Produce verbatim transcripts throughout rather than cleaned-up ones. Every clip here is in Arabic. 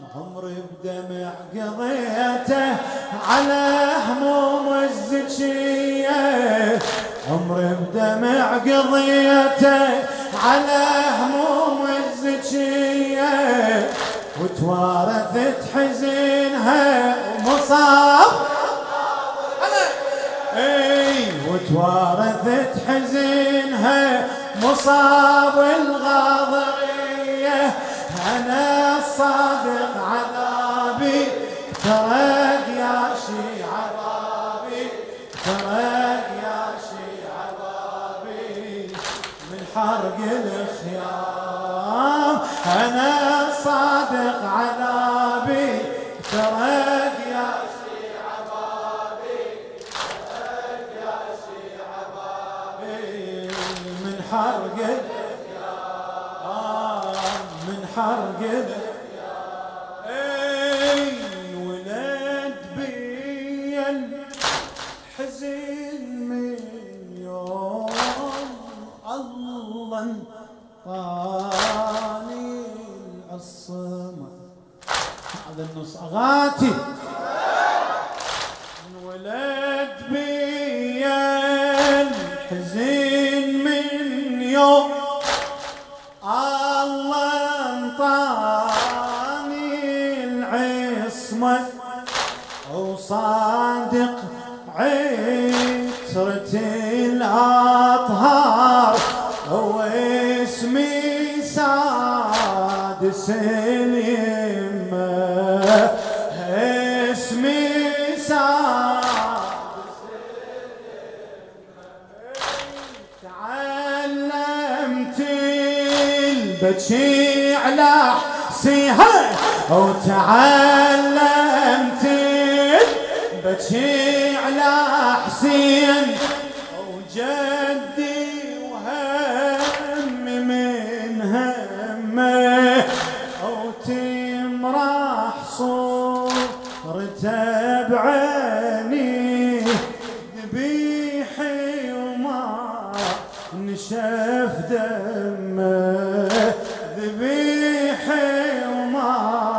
عمري بدمع قضيته على هموم الزكية، عمري بدمع قضيته على هموم الزكية، وتوارثت حزنها ومصاب اي وتوارثت حزنها مصاب الغاضرية. أنا الصادق عذابي ترك يا شي عذابي، ترك يا شي عذابي من حرق الخيام. أنا الصادق عذابي ترك يا شي عذابي، ترك يا شي عذابي من حرق من حرق اي ولد بي الحزن من يوم الله انطاني العصمة. هذا النص اغاتي. ولد بي الحزن من يوم الله انطاني العصمة، وصادق عترة الأطهار، واسمي سادس اليمة، اسمي سادس اليمة. تعلمت البكي على حسيها، وتعلمت البكي على حسين وجدي، وهم من همه وتمرح صورته بعيني، ذبيحي وما نشف دمه، ذبيحي وما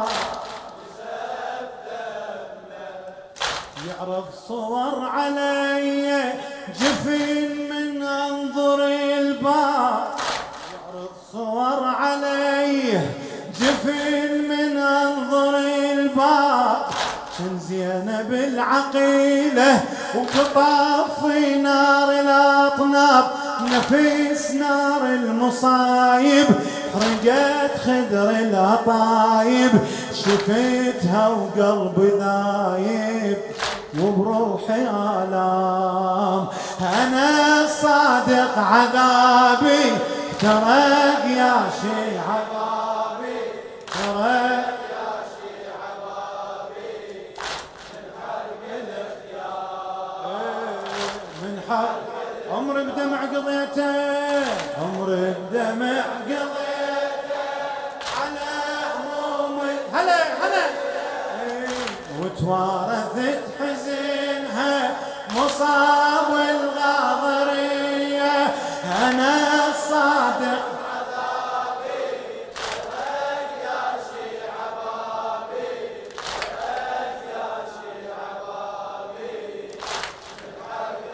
نشف دمه. يعرض صور علي جفن من انظر الباب، يعرض صور علي جفن من انظر الباب، كان زينب العقيلة وتطفي نار الاطناب، نفس نار المصايب حرقت خدر الأطايب، شفتها وقلبي ذايب وبروحي آلام. أنا الصادق عذابي ترك يا شي عذابي، ترك يا شي عذابي من حرق الاختيار، من حرق. عمري بدمع قضيته، عمري بدمع قضيته على همومي، هلا هلا وتوارثت حزنها مصاب الغاضرية. أنا الصادق عذابي ترك يا شي عذابي، ترك يا شي عذابي من حرق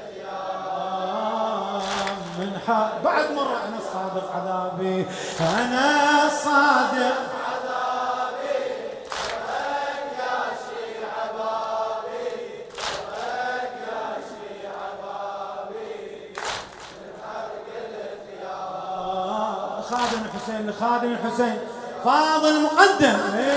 الاختيار، من حرق. بعد مرة أنا الصادق عذابي، أنا الصادق عذابي ترك يا شي عذابي، ترك يا شي عذابي من حرق الاختيار. خادم الحسين لخادم الحسين فاضل مقدم.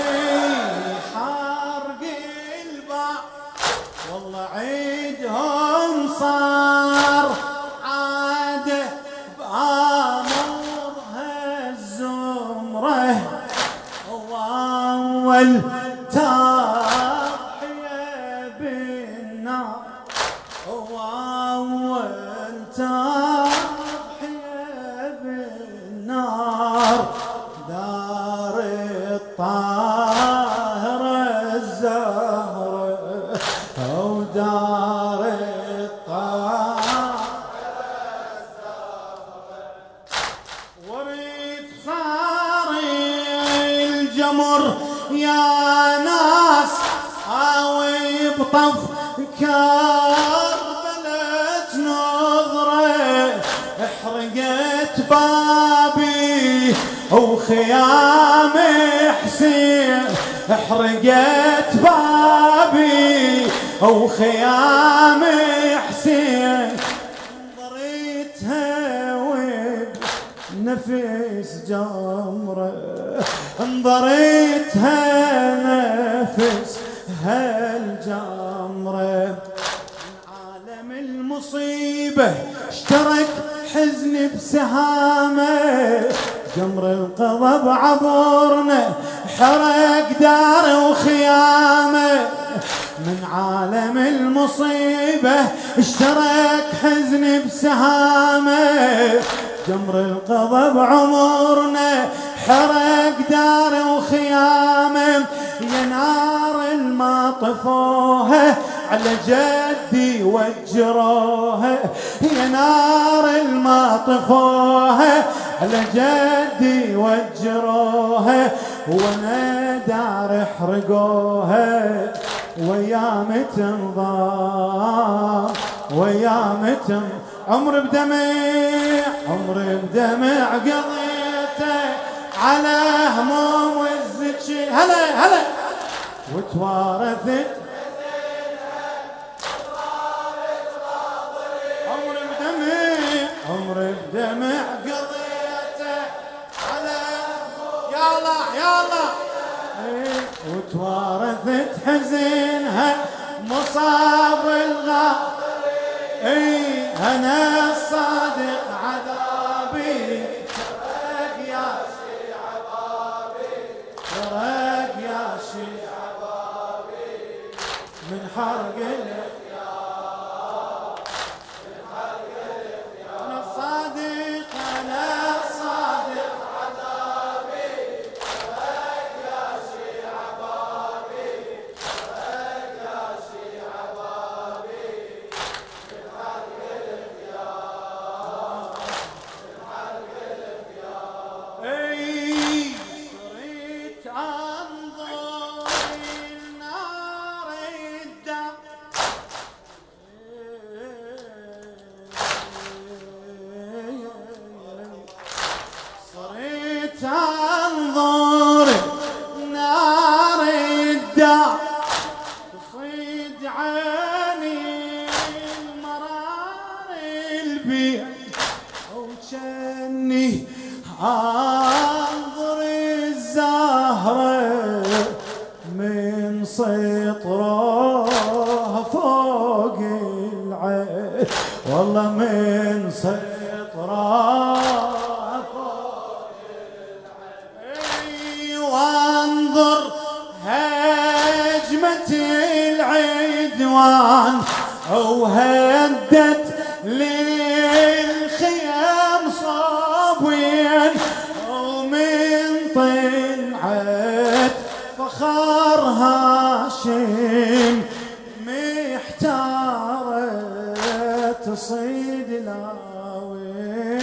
حرق الباع والله عيدهم صار عاده بآمرها الزمره، وأول تضحية بالنار، وأول تضحية بالنار، دار الطاهرة الزهرة، أو دار الطاهرة الزهرة، ورث صار الجمر يا ناس آوي بطف كربلة نظرة احرقت بابي وخيام حسين احرقت بابي وخيام حسين انظريتها وبنفس جمرة انظريتها نفس هالجمرة عالم المصيبة اشترك حزني بسهامه جمر القضب عبرنا حرق دار وخيامه من عالم المصيبة اشترك حزني بسهامه جمر القضب عمرنا حرق دار وخيامه يا نار الما طفوها على جدي وجروها يا نار الما طفوها على جدي وجروها وانا دار احرقوها ويا تنظام ويا متم عمر بدمع عمر بدمع قضيته على هموم والزكي هلا هلا وتوارثت عمر بدمع عمر بدمع قضيته على يلا يلا وتوارثت حزنها مصاب الغاب اي انا الصادق عذابي ترك يا شي عبابي ترك يا شي عبابي من حرق الاختيار من حرق الاختيار انا الصادق انا الصادق عذابي ترك يا شي عبابي ترك يا شي عبابي من حرق الاختيار من حرق الاختيار اي صرت انظر النار الدم صرت انظر نار الدار تصيد عيني مرار البيع وجني انظر الزهرة من سطرها فوق العين والله من سطرها فوق العين وانظر هجمة العدوان وهدت للخيام صابين ومن طلعت فخر هاشم محتارة تصيد لاوي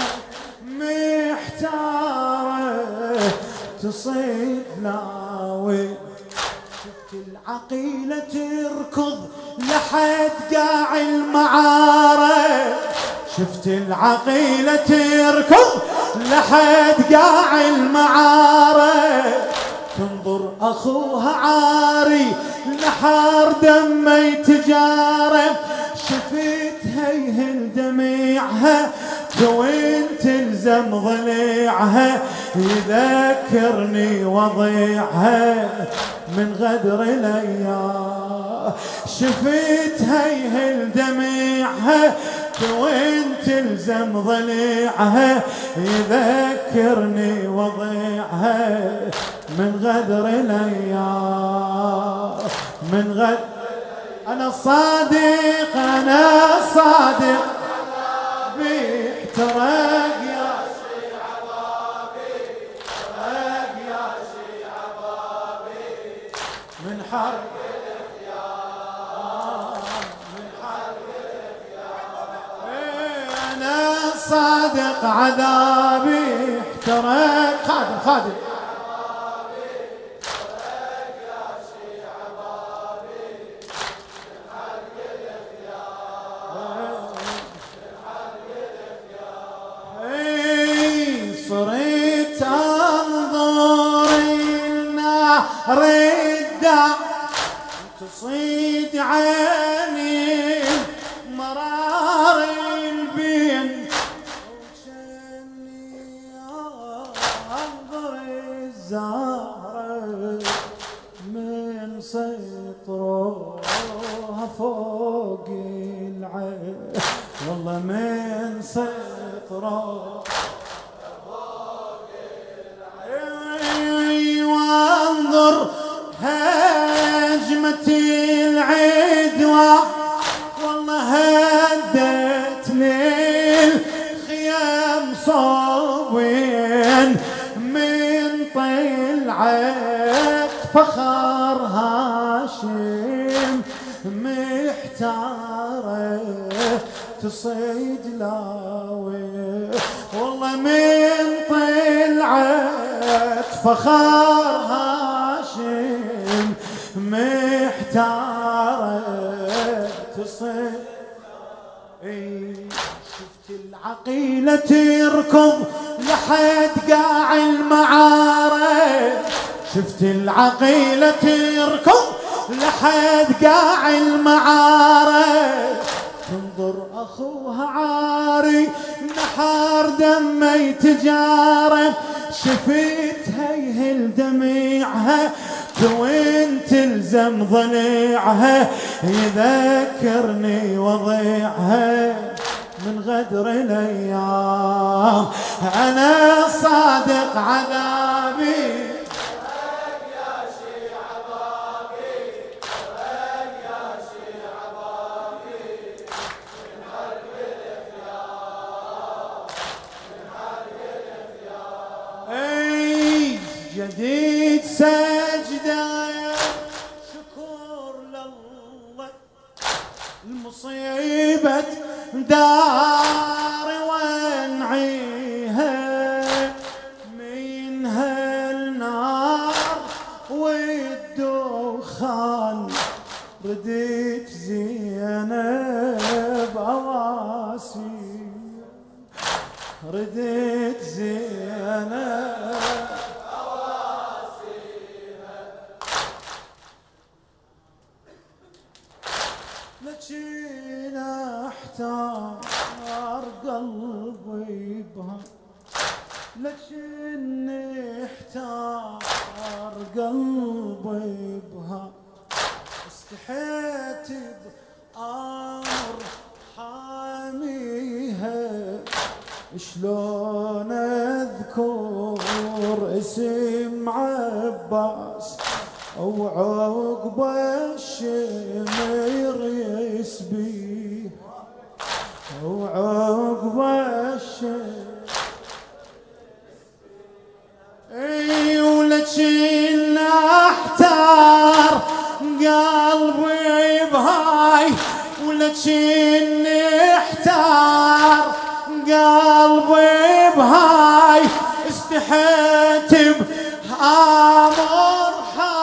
محتارة تصيد لاوي شفت العقيلة تركض لحد قاع المعارك شفت العقيلة تركض لحد قاع المعارك تنظر أخوها عاري نحر دمي يتجارب شفتها يهل دميعها توين تلزم ضليعها يذكرني وضيعها من غدر الايام شفتها يهل دميعها توين تلزم ضليعها يذكرني وضيعها من غدر الايام من غدر انا الصادق انا الصادق بيحترق يا شي عبابي احترق يا شي عبابي من حرق الاختيار من حرق الاختيار انا الصادق عذابي احترق خادم خادم ردع تصيد عيني مرار البين وجني انظر الزهرة من سطرها فوق العين والله من سطرها فوق العين وانظر هجمة العدوى والله هدتني الخيام صوبين من طلعت فخر هاشم محتارة تصيد لاوي والله من طلعت فخر هاشم محتارة تصيد. شفت العقيلة تركض لحد قاع المعارك شفت العقيلة تركض لحد قاع المعارك تنظر أخوها عاري نحار دمي تجارة شفتها يهل دميعها وين تلزم ضليعها يذكرني وضيعها من غدر الأيام أنا صادق عذابي جديد سجدة شكر لله المصيبة دار وانعيها من هالنار والدخان رديت زينب أواسي رديت زينب لكن احتار قلبي بها لكن احتار قلبي بها استحيت بأمر حاميها شلون اذكر اسم عباس او عقب الشمر يسبيه او عقب الشمر اي ولكن احتار قلبي بهاي ولكن احتار قلبي بهاي استحيت بأمر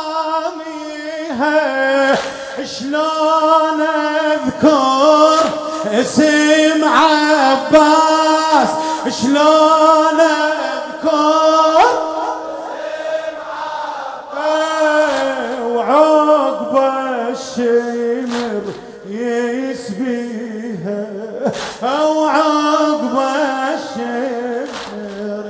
شلون اذكر اسم عباس شلون اذكر اسم عباس وعقب الشمر يسبيها او عقب الشمر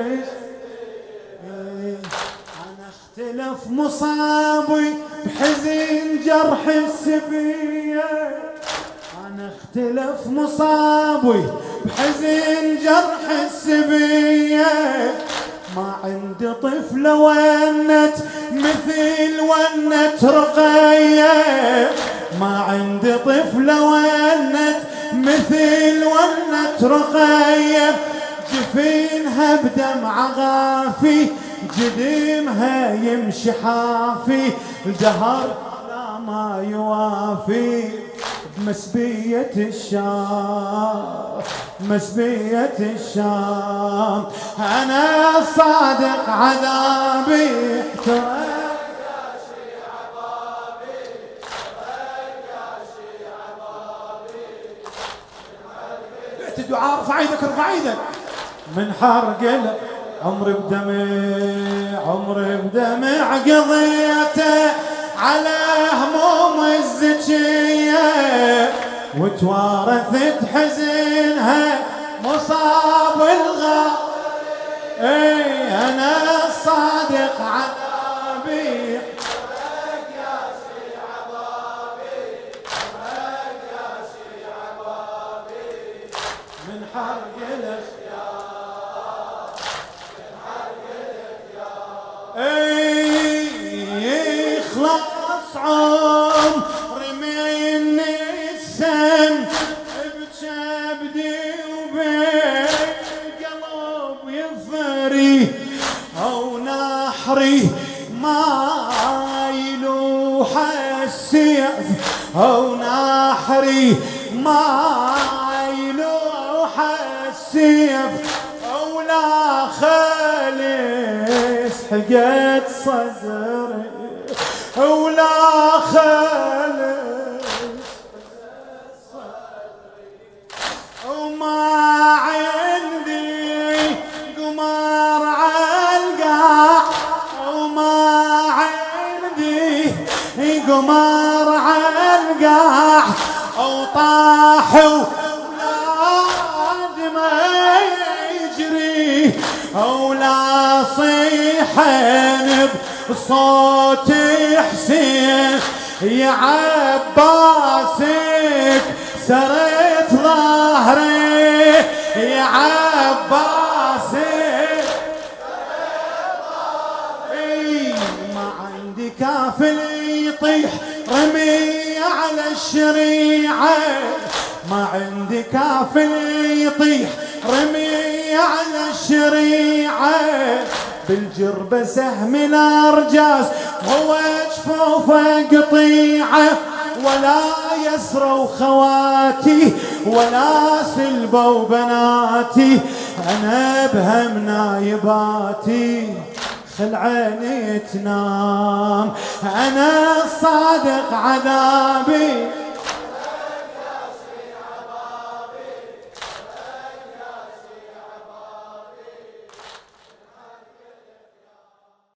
يسبيها انا اختلف مصابي بحزن جرح السبية أنا اختلف مصابي بحزن جرح السبية ما عندي طفلة ونت مثل ونت رقية ما عندي طفلة ونت مثل ونت رقية جفينها بدمع غافي جديمها يمشي حافي الدهر لا ما يوافي بمسبية الشام مسبية الشام أنا صادق عذابي احترق يا شي عبابي احترق يا شي عبابي بعت الدعاء ارفع ايدك ارفع ايدك من حرق عمري بدمع عمري بدمع قضيته على هموم الزكية وتوارثت حزنها مصاب الغاب. اي انا الصادق عذابي من حرق الاختيار من حرق الاختيار. اي يخلص عمري من السم بجبدي وبالقلب يفري او نحري ما يلوح السيف او نحري ما يلوح السيف او لا خالص حقت صدري او لا خالص وما عندي قمر عالقاع وما عندي قمر عالقاع او طاحوا ولاد ما يجري او لا صيحن بصوت حسين يا عباسك سرت ظهري يا عباسك سرت ظهري. ما عندي كافل يطيح رمي على الشريعة ما عندي كافل يطيح رمي على الشريعة بالجربة سهم الأرجاس هو جفوفه قطيعة ولا يسروا خواتي ولا سلبوا بناتي أنا بهم نايباتي خل عيني تنام أنا الصادق عذابي